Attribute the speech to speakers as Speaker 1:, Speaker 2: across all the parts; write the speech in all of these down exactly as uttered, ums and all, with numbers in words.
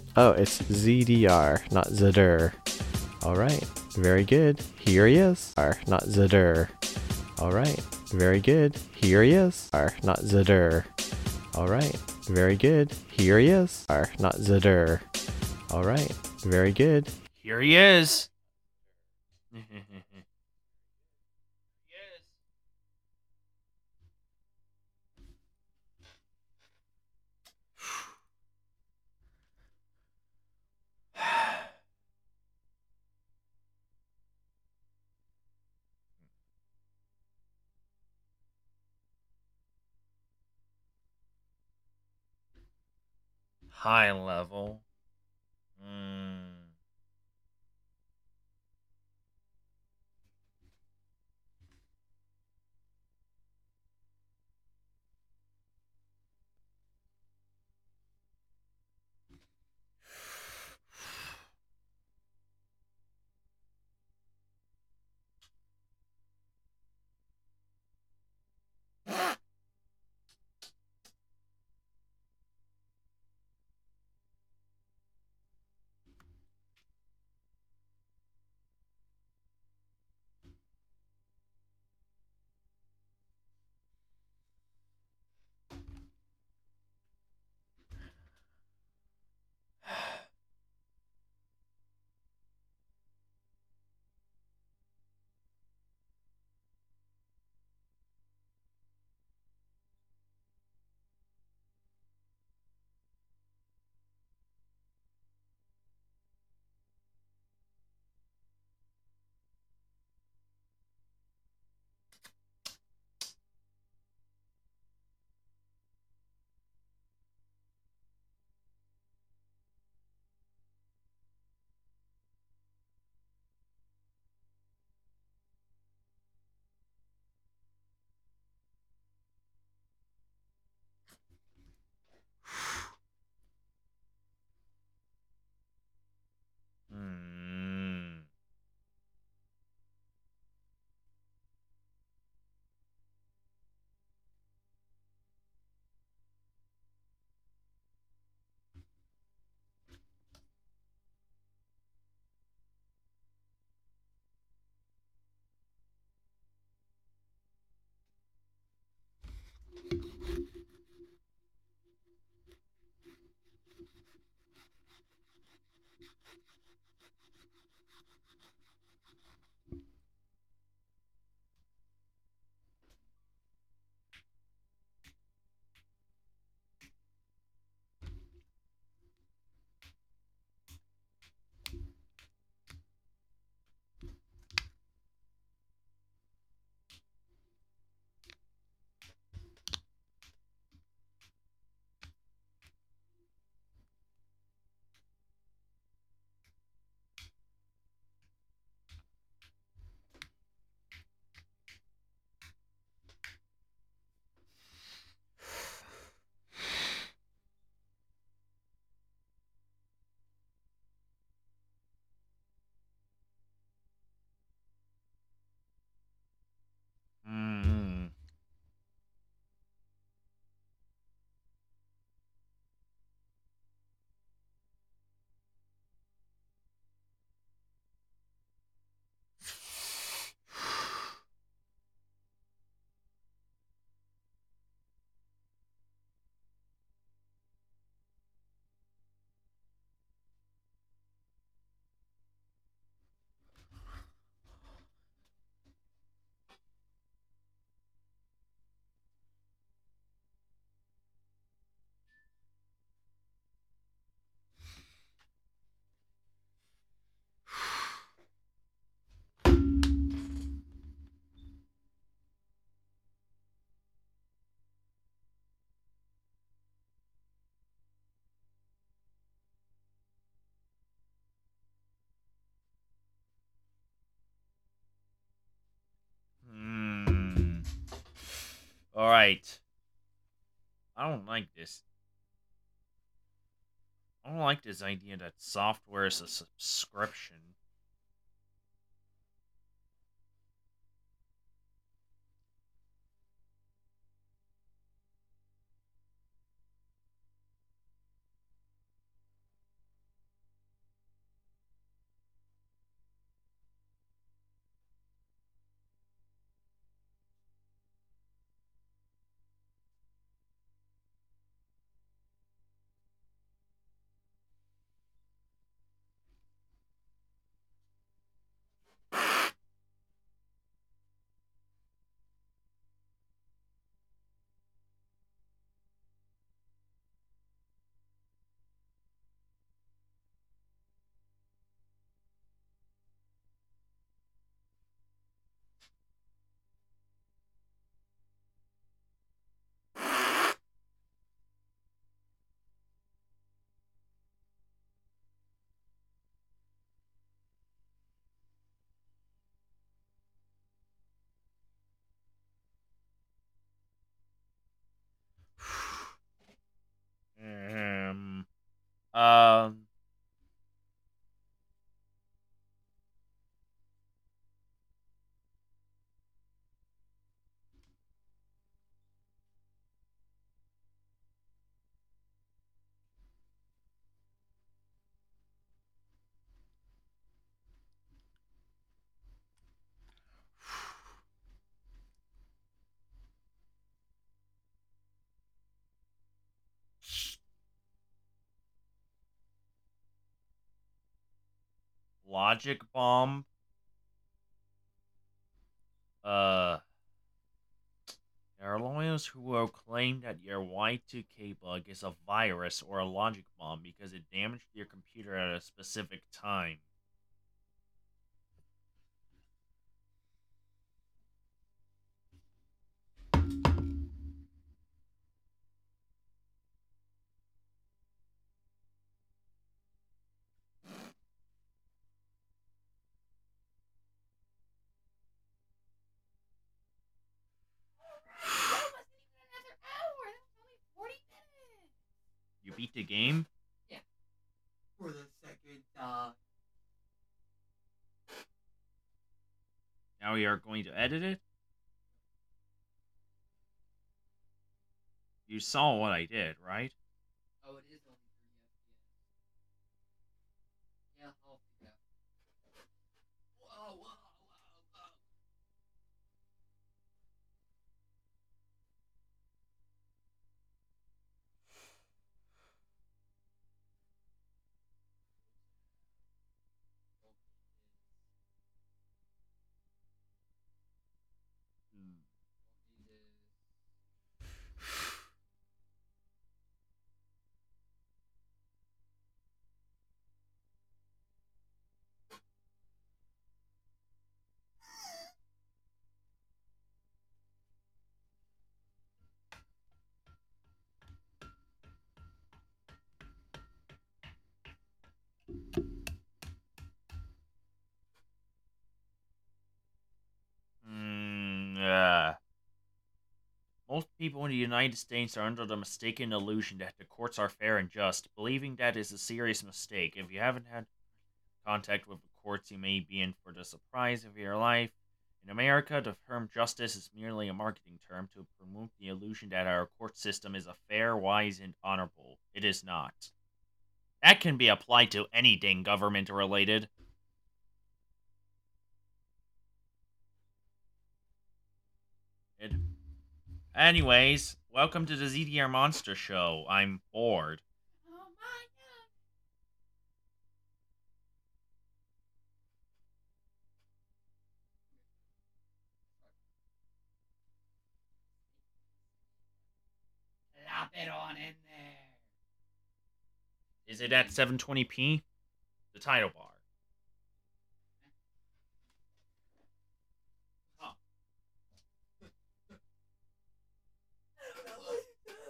Speaker 1: Oh, it's Z D R, not Zdur. Alright, very good. Here he is. R, not Zdur. Alright, very good. Here he is. R, not Zdur. Alright, very good. Here he is. R, not Zdur. Alright, very good.
Speaker 2: Here he is. High level. Mm. Mm. Mm. Mm. All right. I don't like this. I don't like this idea that software is a subscription. Um. Logic bomb. Uh. There are lawyers who will claim that your Y two K bug is a virus or a logic bomb because it damaged your computer at a specific time. You beat the game?
Speaker 3: Yeah. For the second time.
Speaker 2: Now we are going to edit it? You saw what I did, right?
Speaker 3: Oh, it is only three F P S. Yeah, I'll figure it out. Whoa, whoa, whoa, whoa.
Speaker 2: Mm, yeah. Most people in the United States are under the mistaken illusion that the courts are fair and just. Believing that is a serious mistake. If you haven't had contact with the courts, you may be in for the surprise of your life. In America, the term justice is merely a marketing term to promote the illusion that our court system is a fair, wise, and honorable. It is not. That can be applied to anything government related. It Anyways, welcome to the Z D R Monster Show. I'm bored.
Speaker 3: Oh my god. Plop it on in there.
Speaker 2: Is it at seven twenty p? The title bar.
Speaker 3: Oh. I don't know what to do.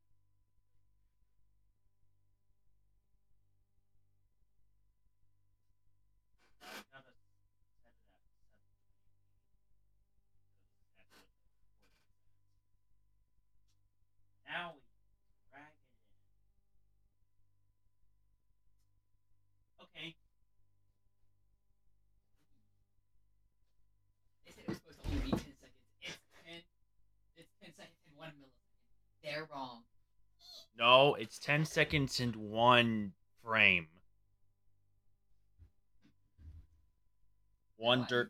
Speaker 2: Now we drag it in. Okay.
Speaker 3: They said it was supposed to only be ten seconds. It's ten. It's ten seconds and one millisecond. They're wrong.
Speaker 2: No, it's ten seconds and one frame. One dirt.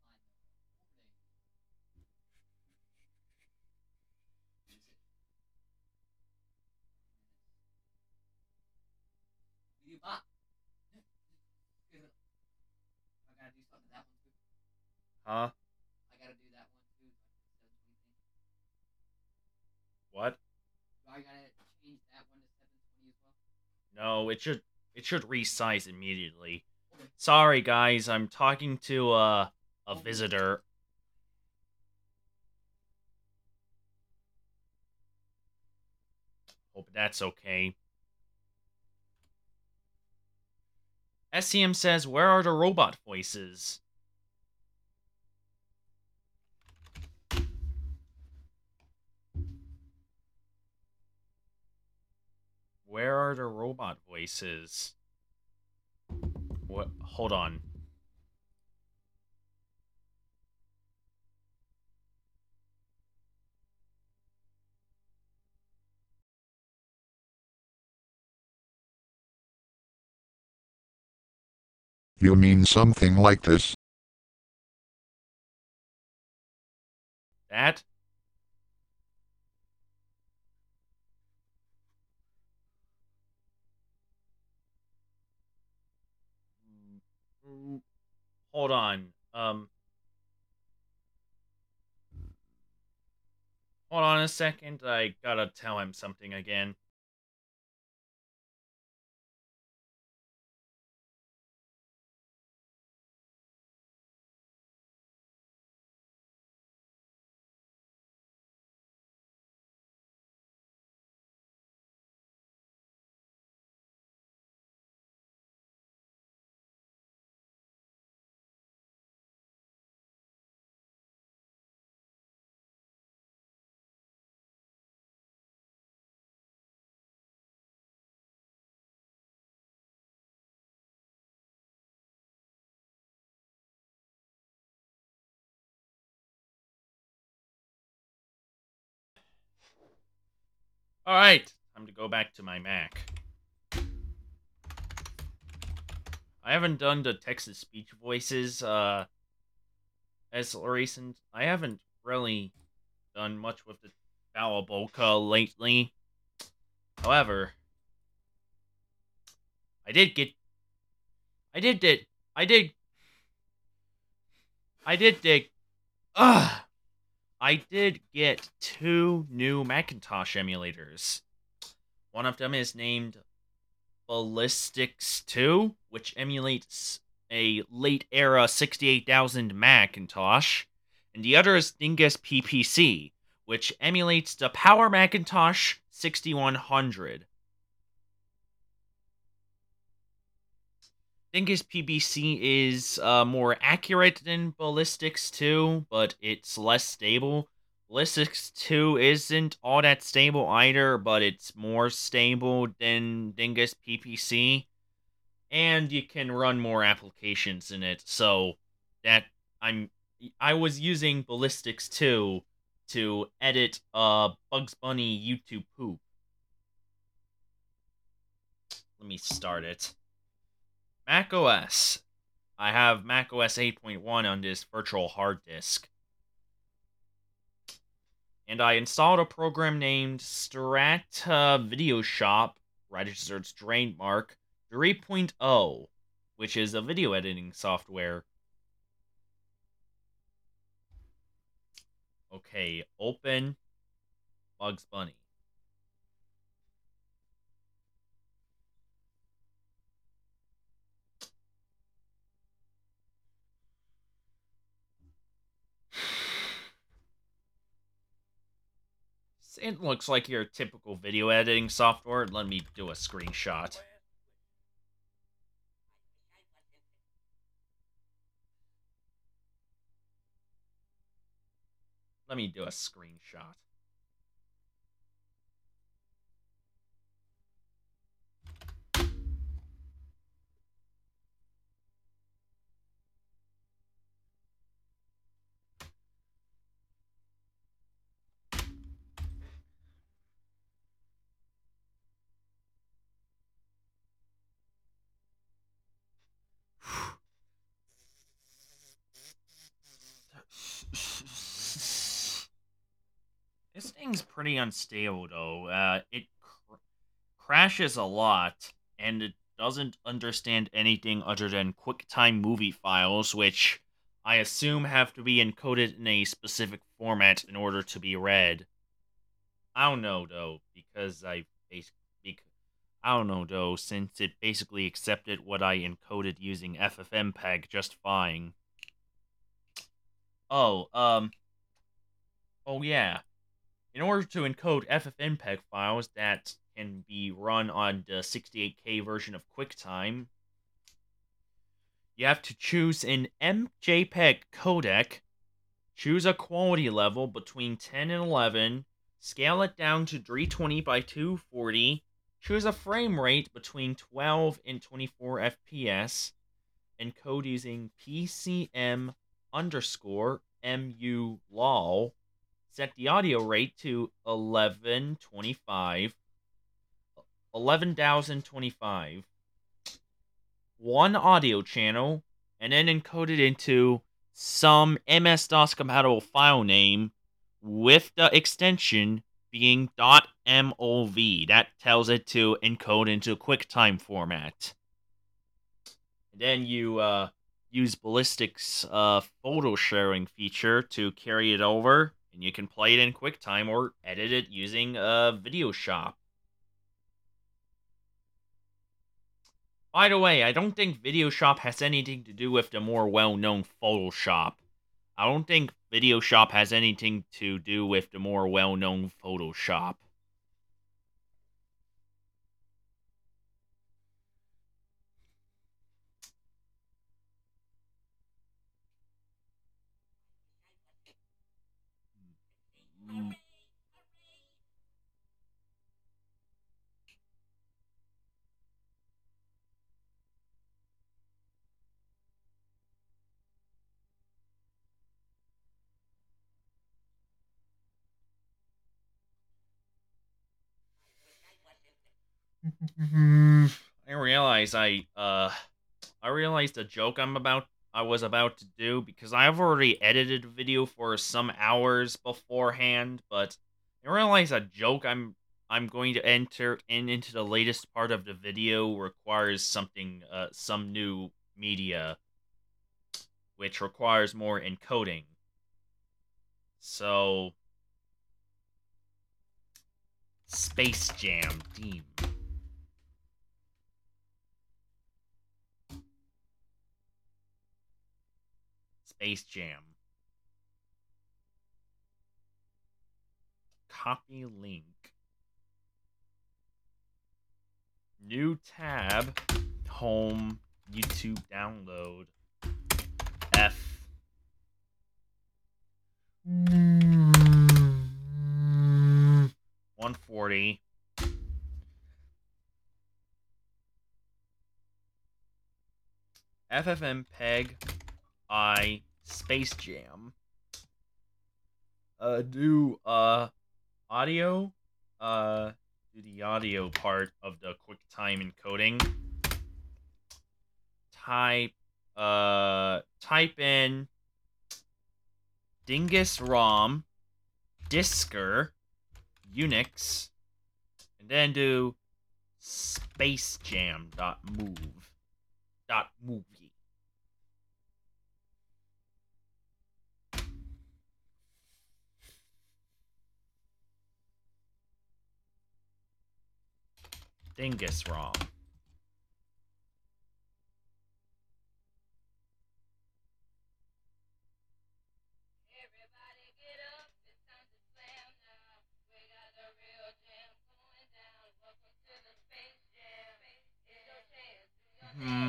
Speaker 3: I gotta do something to that one too.
Speaker 2: Huh?
Speaker 3: I gotta do that one too.
Speaker 2: What?
Speaker 3: I gotta change that one to seven twenty as well.
Speaker 2: No, it should it should resize immediately.
Speaker 3: Okay.
Speaker 2: Sorry guys, I'm talking to uh, a
Speaker 3: Okay.
Speaker 2: visitor. Hope that's okay. S C M says, where are the robot voices? Where are the robot voices? What? Hold on.
Speaker 4: You mean something like this?
Speaker 2: That? Mm, Hold on. Um. Hold on a second. I gotta tell him something again. Alright. Time to go back to my Mac. I haven't done the text-to-speech voices, uh, as recent. I haven't really done much with the Balaboka lately. However, I did get... I did get... I did... I did dig... Ugh! I did get two new Macintosh emulators. One of them is named Ballistics two, which emulates a late-era sixty-eight thousand Macintosh, and the other is Dingus P P C, which emulates the Power Macintosh sixty-one hundred. Dingus P P C is uh, more accurate than Ballistics two, but it's less stable. Ballistics two isn't all that stable either, but it's more stable than Dingus P P C. And you can run more applications in it, so that I'm I was using Ballistics two to edit uh Bugs Bunny YouTube poop. Let me start it. Mac O S. I have Mac O S eight point one on this virtual hard disk. And I installed a program named Strata Video Shop, registered trademark three point oh, which is a video editing software. Okay, open Bugs Bunny. It looks like your typical video editing software. Let me do a screenshot. Let me do a screenshot. This thing's pretty unstable, though. Uh, it cr- crashes a lot, and it doesn't understand anything other than QuickTime movie files, which I assume have to be encoded in a specific format in order to be read. I don't know, though, because I basically... I don't know, though, since it basically accepted what I encoded using F F M P E G just fine. Oh, um... Oh, yeah. In order to encode F F M P E G files that can be run on the sixty-eight K version of QuickTime, you have to choose an M J P E G codec, choose a quality level between ten and eleven, scale it down to three twenty by two forty, Choose a frame rate between twelve and twenty-four F P S. Encode using P C M underscore M U lol. Set the audio rate to eleven twenty-five. eleven thousand twenty-five. One audio channel, and then encode it into some M S DOS compatible file name with the extension being .mov. That tells it to encode into QuickTime format. And then you uh, use Ballistic's uh, photo sharing feature to carry it over, and you can play it in QuickTime or edit it using uh, VideoShop. By the way, I don't think VideoShop has anything to do with the more well-known Photoshop. I don't think VideoShop has anything to do with the more well-known Photoshop. I realize I uh I realized the joke I'm about I was about to do because I've already edited a video for some hours beforehand, but I realize a joke I'm I'm going to enter in into the latest part of the video requires something uh some new media, which requires more encoding. So Space Jam theme. Space Jam. Copy link. New tab. Home. YouTube download. F. one forty. F F M Peg I Space Jam. Uh, do uh audio. Uh, do the audio part of the QuickTime encoding. Type uh type in Dingus ROM, Disker, Unix, and then do spacejam.move dot movie. Dingus ROM. Hmm.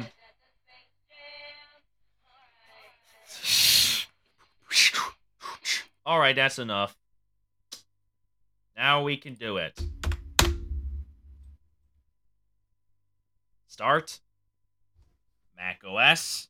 Speaker 2: Alright, that's enough. Now we can do it. Start. Mac O S.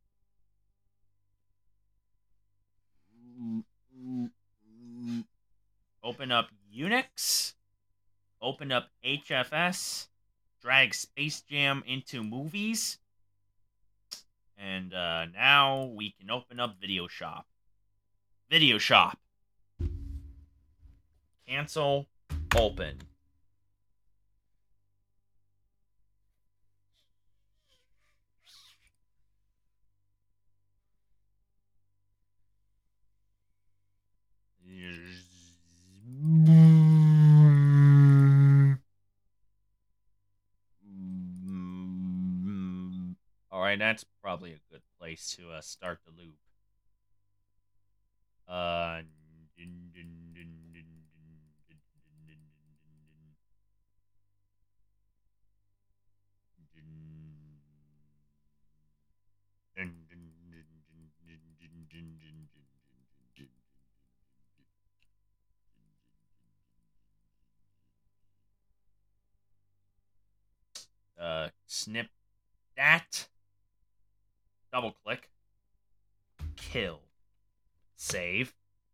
Speaker 2: Open up Unix. Open up H F S. Drag Space Jam into movies. And uh, now we can open up VideoShop. VideoShop. Cancel. Open. Alright, that's probably a good place to uh, start the loop. Uh, snip that. Double click. Kill. Save.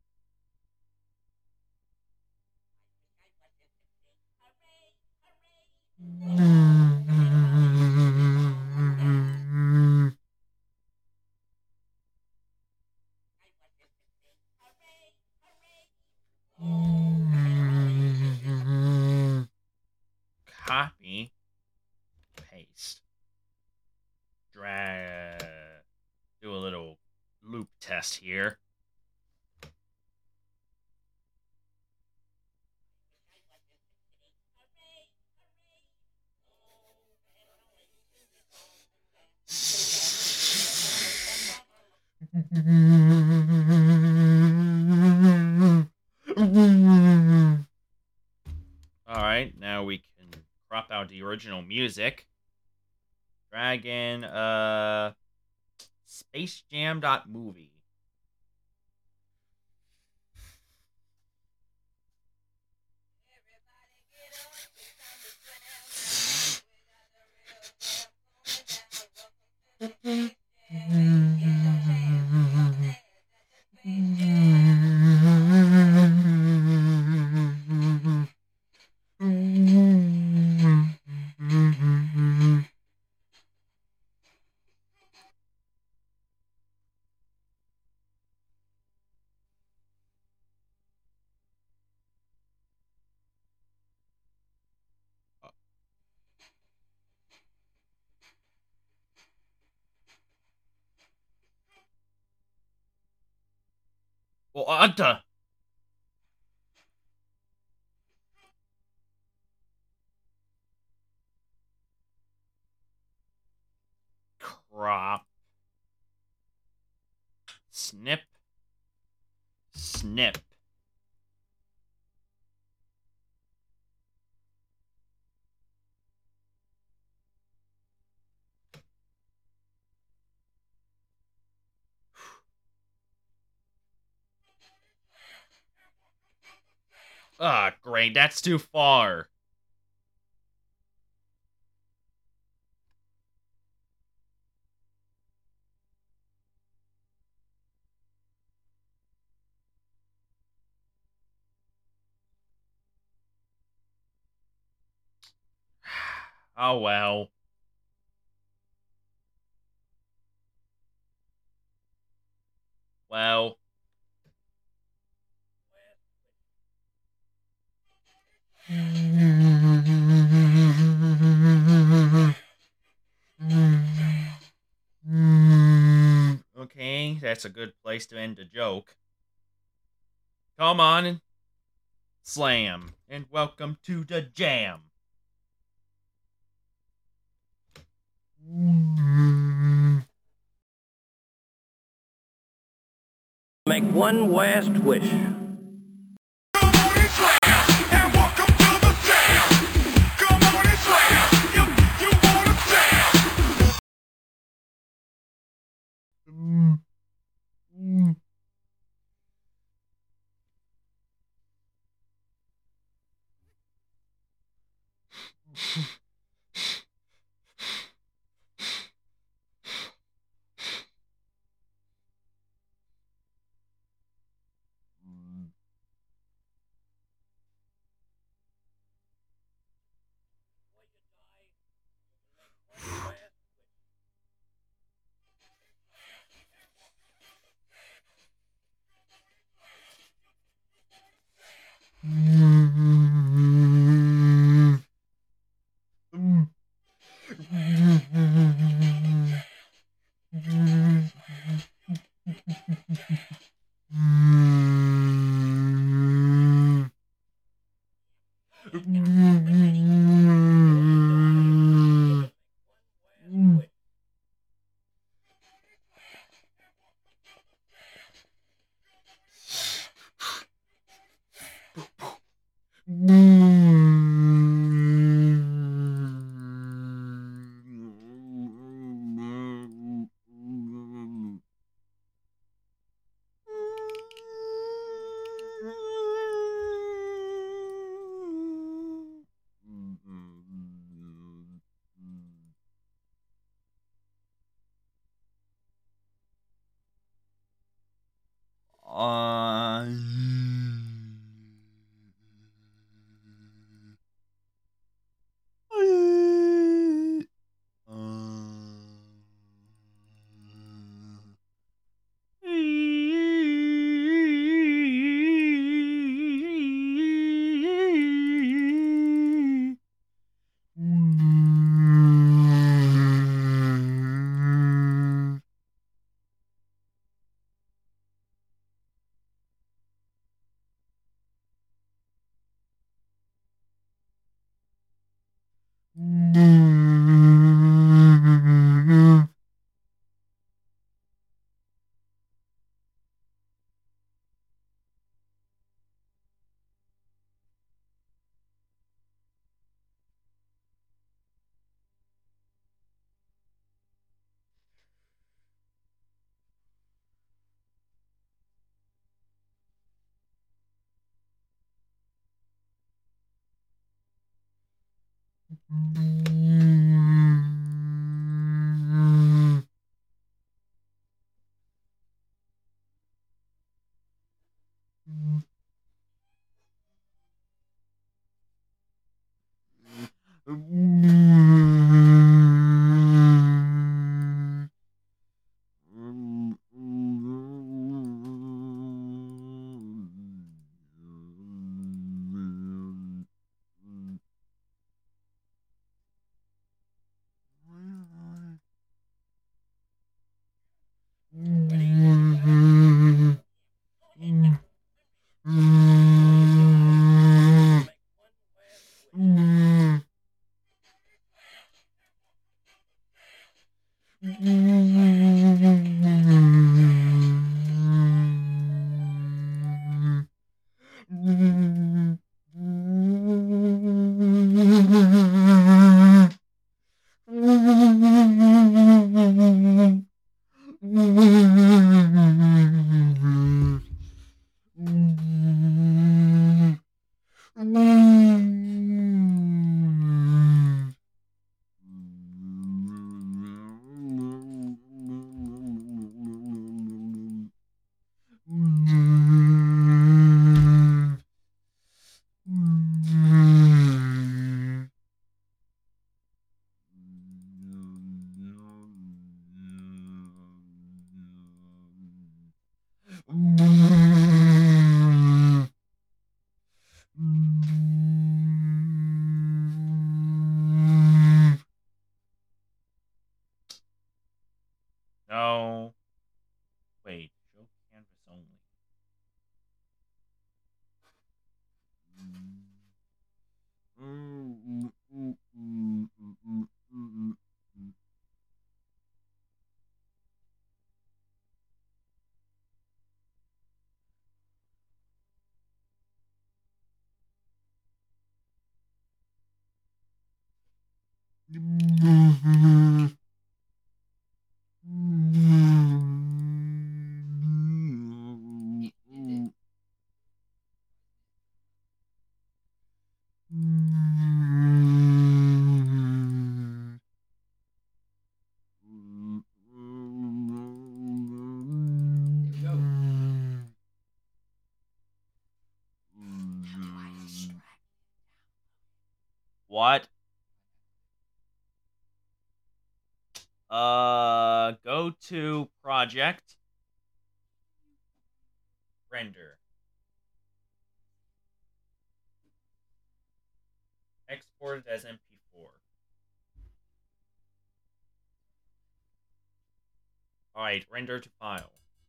Speaker 2: Copy. Paste. Drag. Do a little loop test here. Alright, now we can crop out the original music. Drag in uh Space Jam dot movie. What the? Crop. Snip. Snip. Ah, great. That's too far. Oh, well. Well. Okay, that's a good place to end the joke. Come on and slam, and welcome to the jam.
Speaker 5: Make one last wish.
Speaker 2: Uh, no. Wait, show canvas only.
Speaker 3: There we go.
Speaker 2: What? Uh, go to project, render, export it as M P four. Alright, render to file.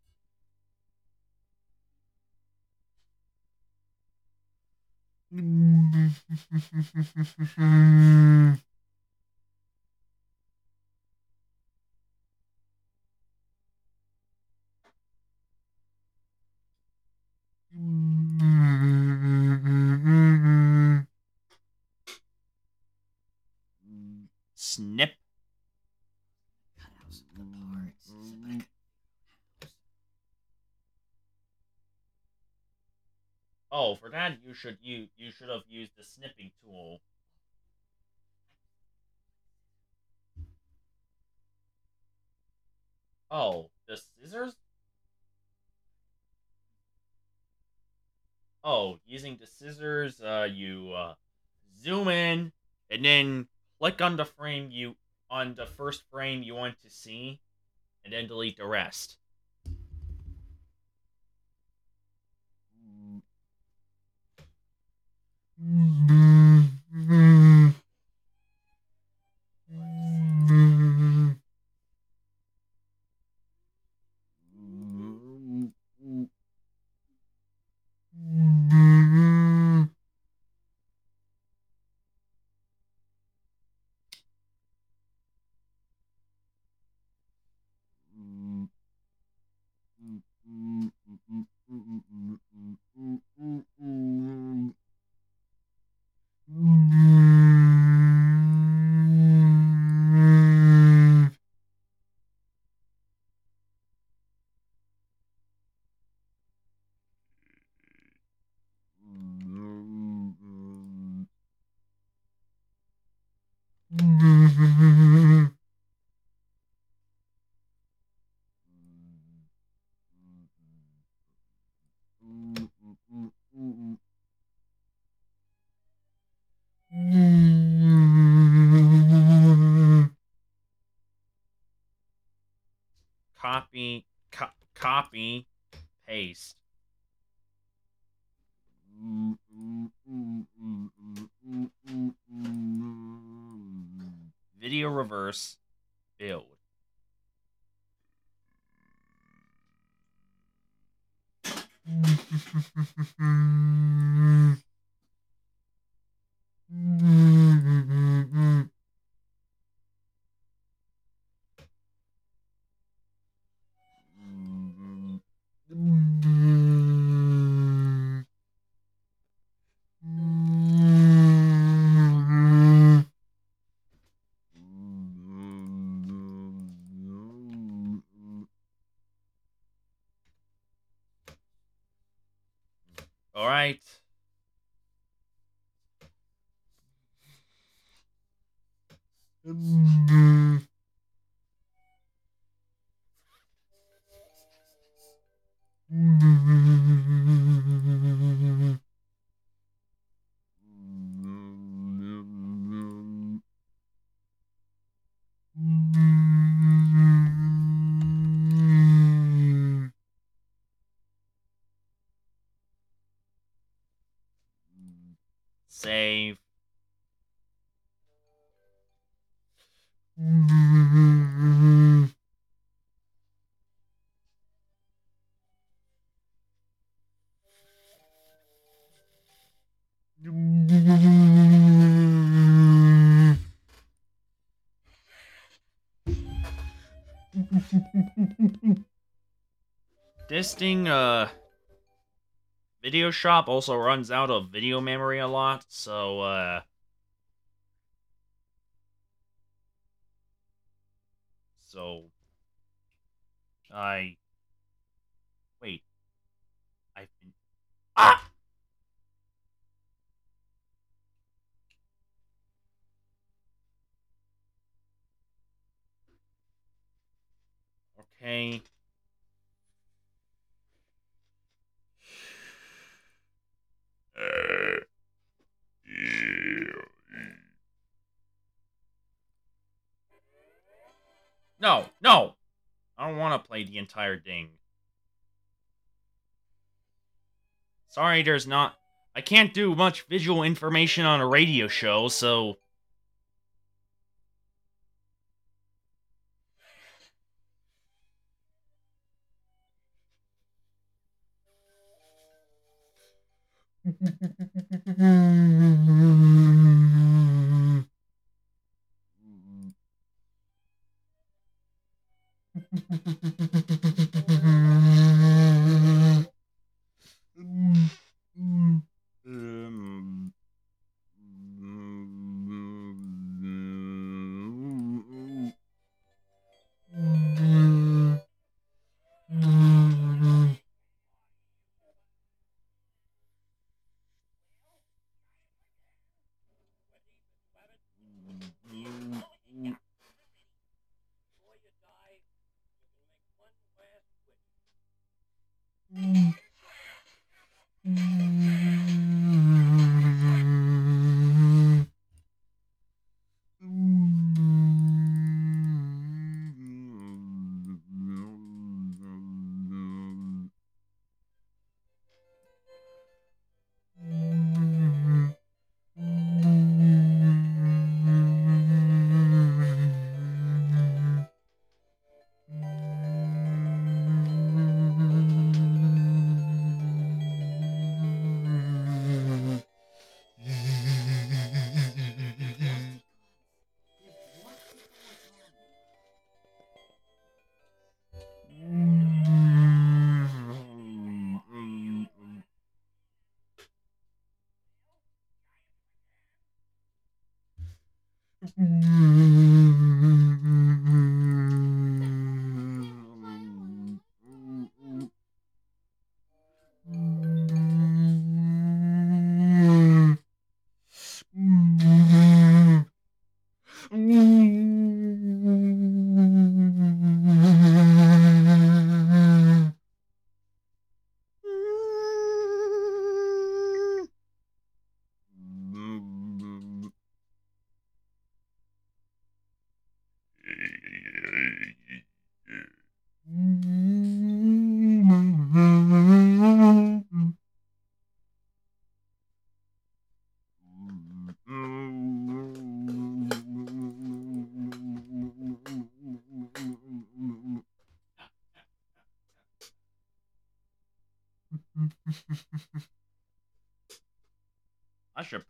Speaker 2: Snip.
Speaker 3: Cut out some good parts. So that I could-
Speaker 2: Oh, for that you should you you should have used the snipping tool. Oh, the scissors? Oh, using the scissors, uh, you uh, zoom in and then click on the frame you on the first frame you want to see, and then delete the rest. Copy, co- copy, paste. Video reverse, build. All right. Save. This thing, uh, Video Shop also runs out of video memory a lot, so, uh, so, I, wait, I've been, ah! Okay. No, no! I don't want to play the entire thing. Sorry, there's not... I can't do much visual information on a radio show, so...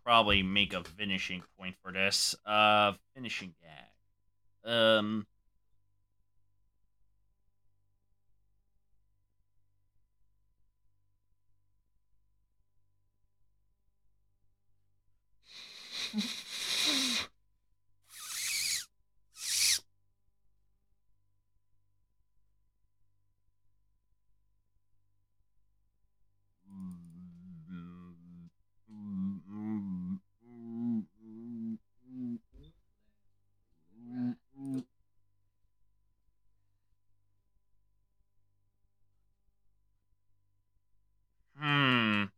Speaker 2: probably make a finishing point for this. Uh, finishing gag. Um. Hmm.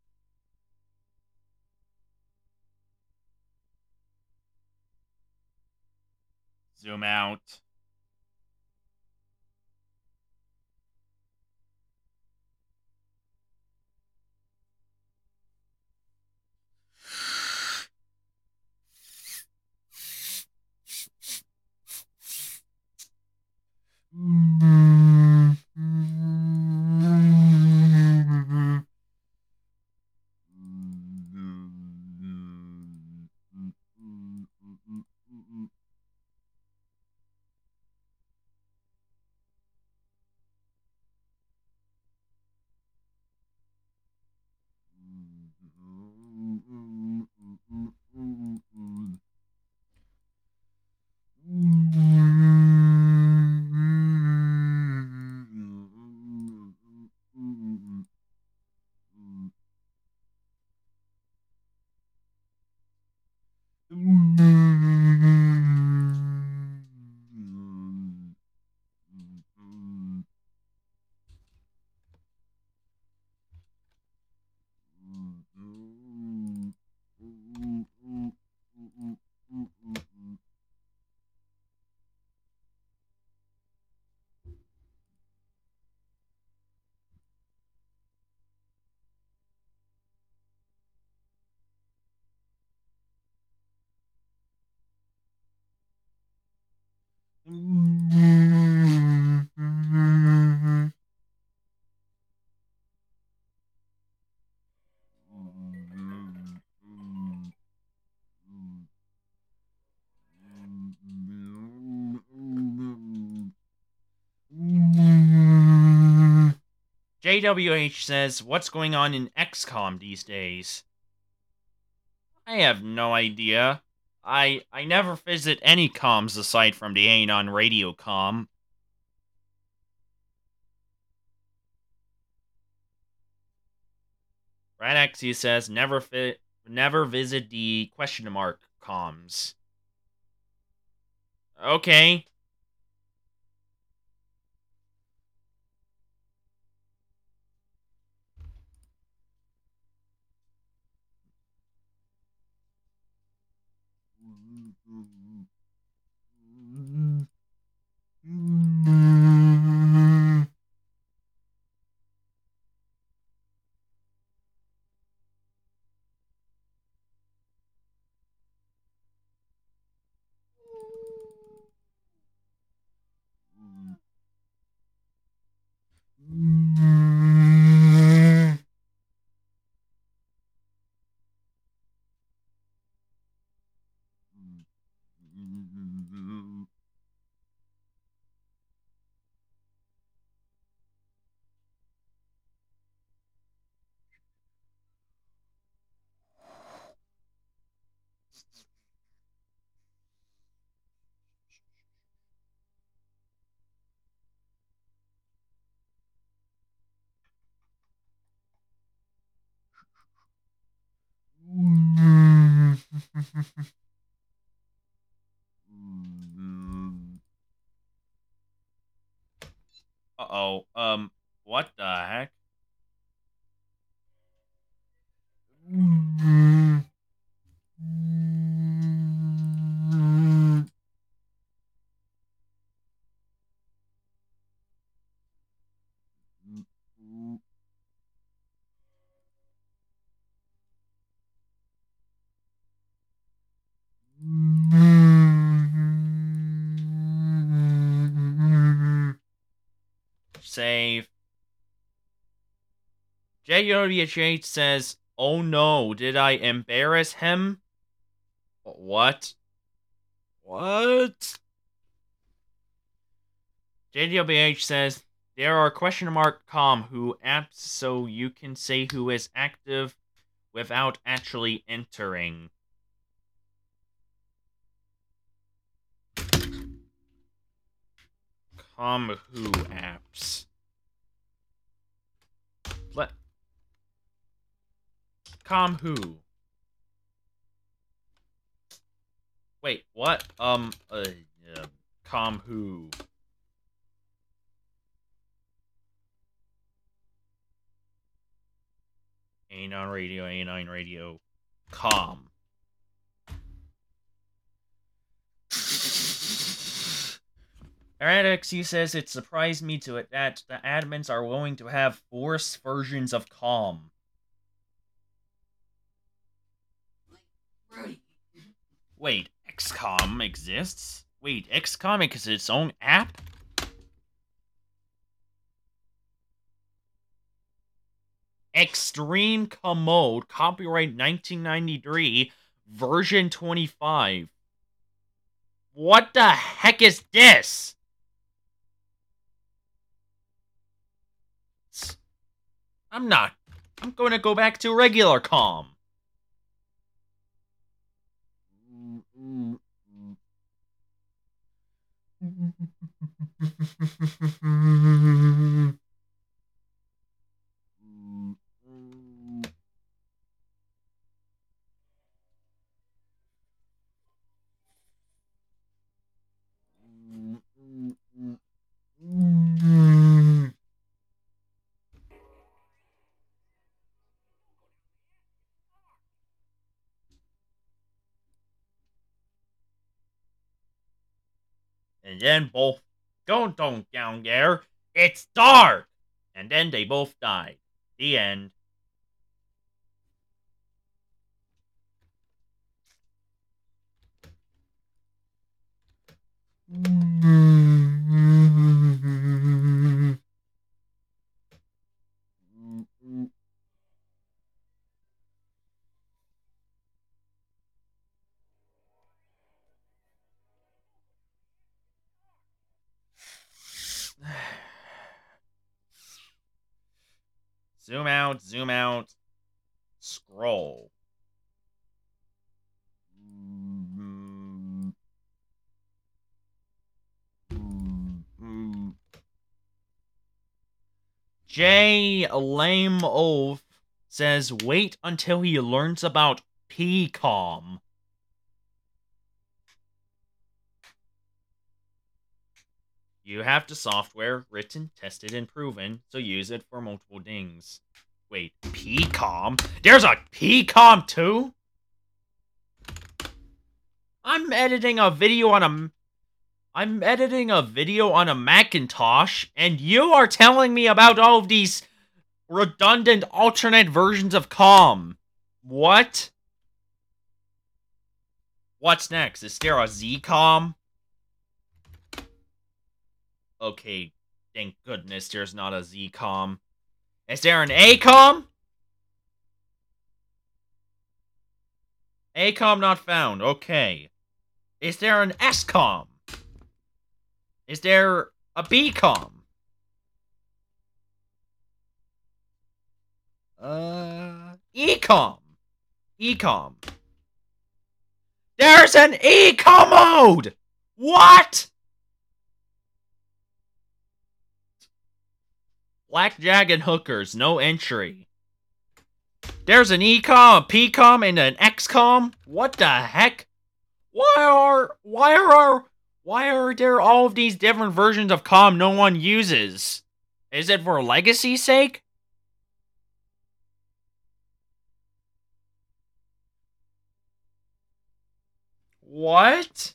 Speaker 2: Zoom out. J W H says, what's going on in X COM these days? I have no idea. I I never visit any comms aside from the Anon radio comm. Radexia says, never fi- never visit the question mark comms. Okay. Uh-oh. Um, what the heck? Save. J W H says, Oh no, did I embarrass him? What? What? J W H says, there are question mark com who apps so you can say who is active without actually entering. Com who apps. Let Com who. Wait, what? Um, uh, uh Com who. A nine radio, A nine radio, com. Heretics, he says, it surprised me to it that the admins are willing to have force versions of com.
Speaker 3: Rudy.
Speaker 2: Wait, X COM exists? Wait, X COM is its own app? Extreme Commode, copyright nineteen ninety-three, version twenty-five. What the heck is this? I'm not. I'm going to go back to regular com. And then both, don't don't down there, it's dark! And then they both died. The end. Zoom out, zoom out, scroll. J Lame Oaf says, wait until he learns about P COM. You have the software written, tested, and proven, so use it for multiple things. Wait, P COM? There's a P COM too? I'm editing a video on a... I'm editing a video on a Macintosh, and you are telling me about all of these redundant alternate versions of com. What? What's next? Is there a Z COM? Okay, thank goodness there's not a Z COM. Is there an A COM? A COM not found, okay. Is there an S COM? Is there a B COM? Uh, E COM. E COM. There's an E commode! What? Blackjack and hookers, no entry. There's an E COM, a P COM, and an X COM? What the heck? Why are... Why are... Why are there all of these different versions of com no one uses? Is it for legacy's sake? What?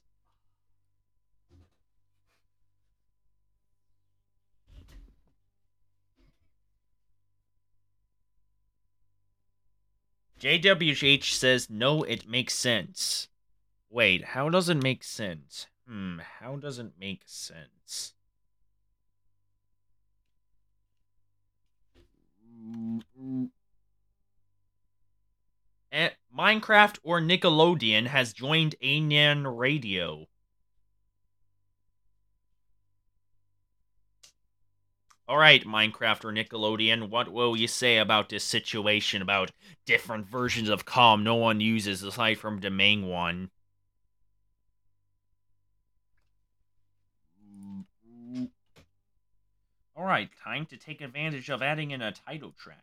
Speaker 2: J W H says, no, it makes sense. Wait, how does it make sense? Hmm, how does it make sense? Eh, Minecraft or Nickelodeon has joined Anan Radio. Alright, Minecraft or Nickelodeon, what will you say about this situation, about different versions of Calm no one uses aside from the main one? Alright, time to take advantage of adding in a title track.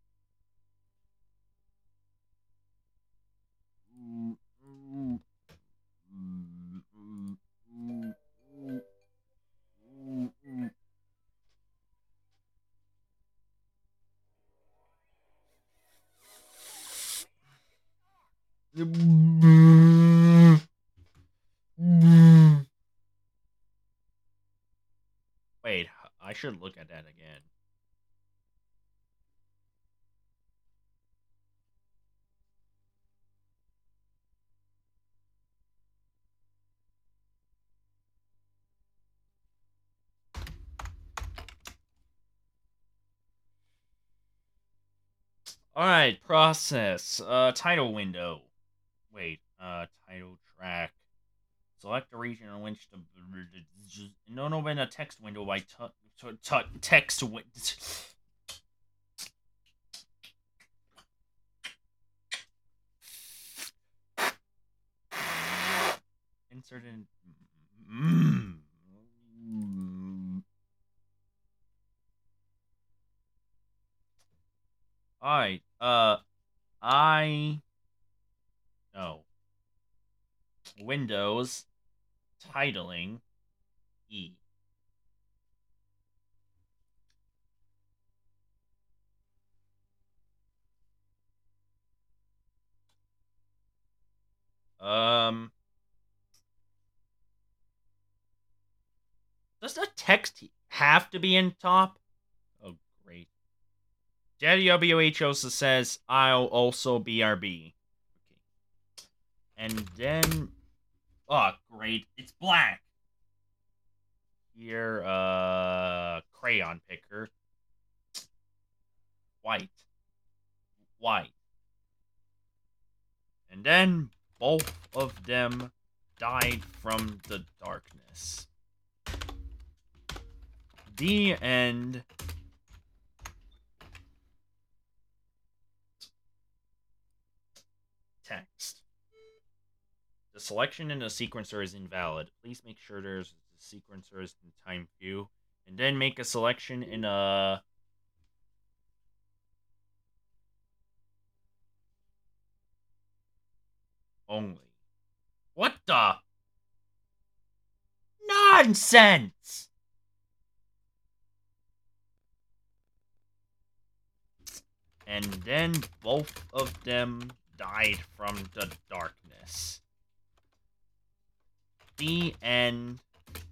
Speaker 2: Wait, I should look at that again. Alright, process. Uh, title window. Wait, uh, title track. Select the region in which the... No, no, in a text window by t t t text win... Insert in... Mm. Alright, uh, I... No. Windows, titling, E. Um... Does the text have to be in top? Oh, great. Daddy W H also says, I'll also B R B. Okay. And then... Oh, great. It's black. Here, uh... crayon picker. White. White. And then both of them died from the darkness. The end. Text. The selection in the sequencer is invalid. Please make sure there's the sequencer is in time view. And then make a selection in a... Only. What the? Nonsense! And then both of them died from the darkness. The end.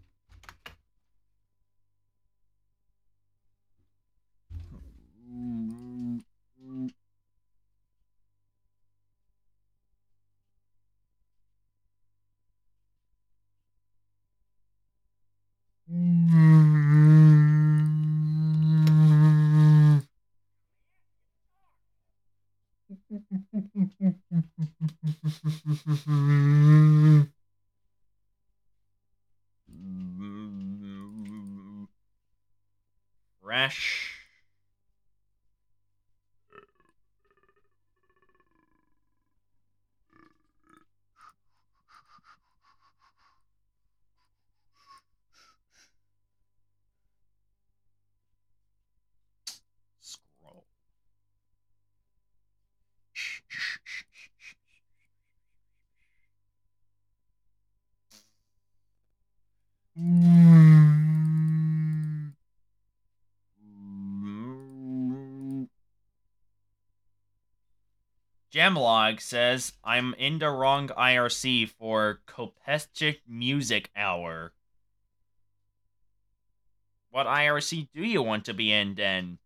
Speaker 2: Fresh. Scroll. Gemlog says, I'm in the wrong I R C for Kopestic Music Hour. What I R C do you want to be in, then?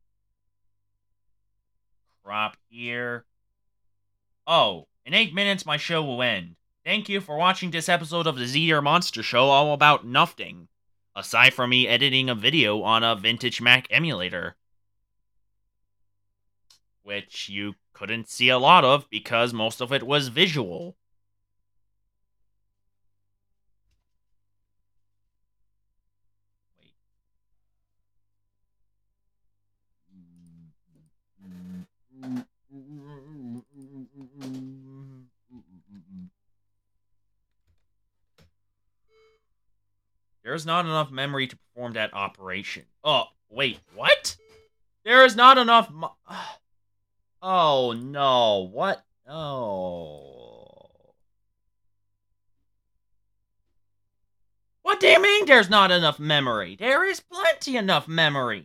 Speaker 2: Crop here. Oh, in eight minutes my show will end. Thank you for watching this episode of the Zeder Monster Show all about nothing. Aside from me editing a video on a vintage Mac emulator. which you couldn't see a lot of because most of it was visual. There's not enough memory to perform that operation. Oh, wait, what? There is not enough mo- Oh, no. What? Oh. What do you mean there's not enough memory? There is plenty enough memory.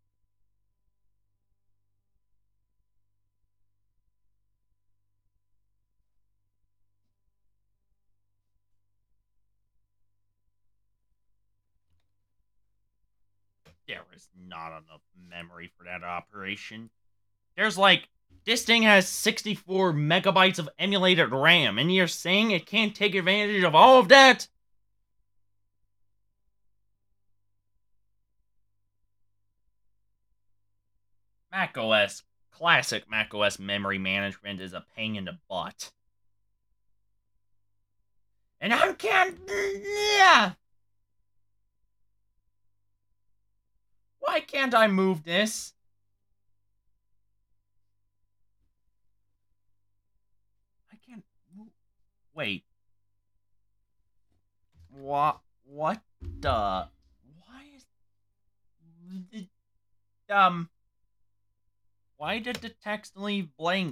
Speaker 2: There is not enough memory for that operation. There's like, this thing has sixty-four megabytes of emulated RAM, and you're saying it can't take advantage of all of that? macOS, classic macOS memory management is a pain in the butt. And I can't... Yeah. Why can't I move this? I can't move... Wait. What? What the... Why is... Um... Why did the text leave blank?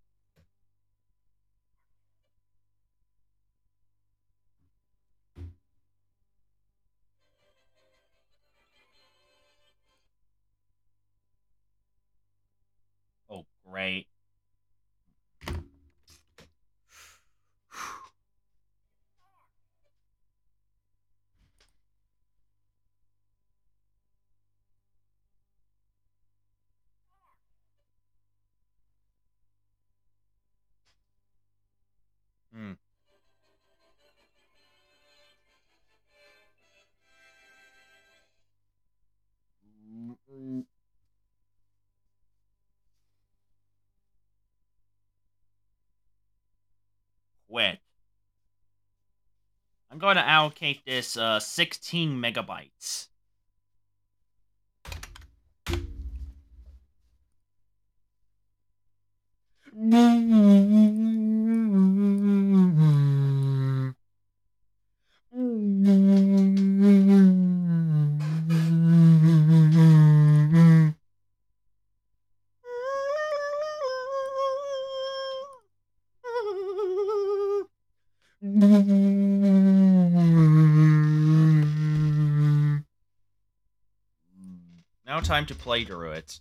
Speaker 2: Oh, great. Hmm. Quit. I'm going to allocate this uh, sixteen megabytes. Now time to play Druids.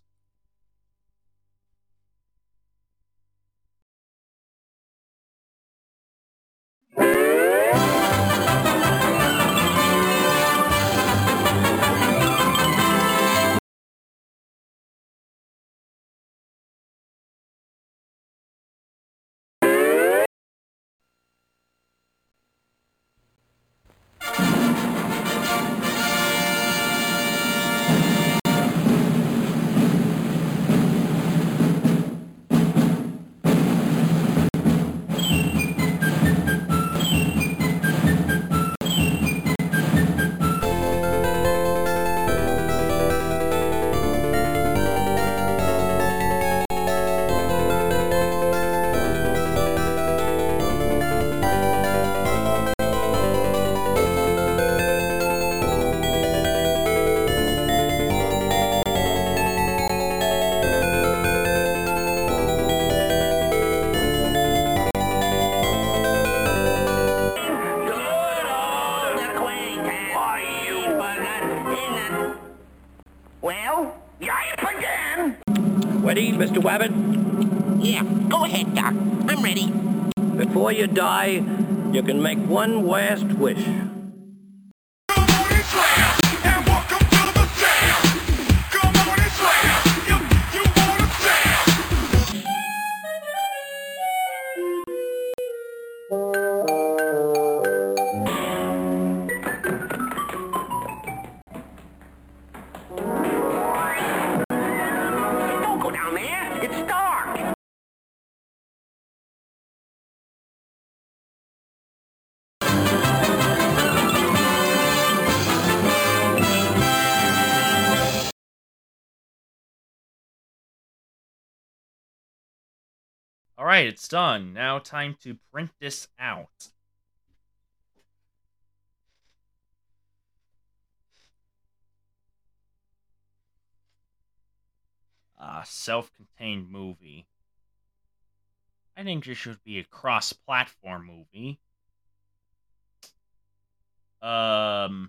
Speaker 5: Well, yipe again! Ready, Mister Wabbit?
Speaker 6: Yeah, go ahead, Doc. I'm ready.
Speaker 5: Before you die, you can make one last wish.
Speaker 6: Don't go down there. It's dark.
Speaker 2: Alright, it's done. Now time to print this out. Uh, self-contained movie. I think this should be a cross-platform movie. Um...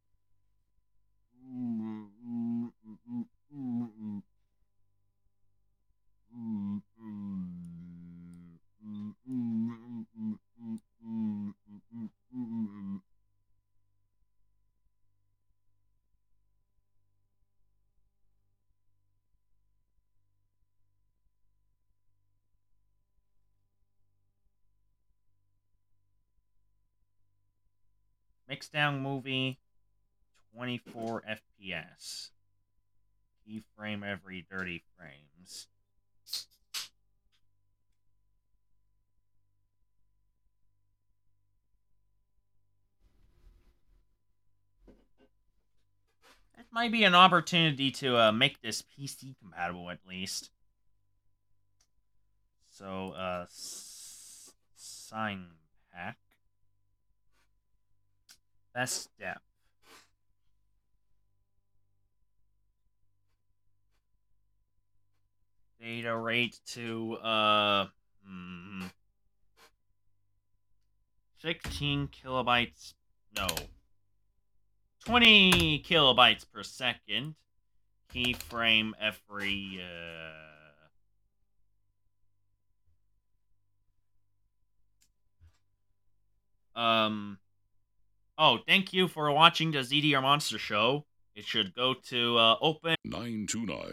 Speaker 2: Mixdown movie, twenty-four F P S. Keyframe every thirty frames. That might be an opportunity to uh, make this P C compatible at least. So, uh, s sign pack. Best depth. Data rate to, uh, hmm, sixteen kilobytes, no, twenty kilobytes per second. Keyframe every, uh... Um... Oh, thank you for watching the Z D R Monster Show. It should go to, uh, open...
Speaker 7: nine two nine.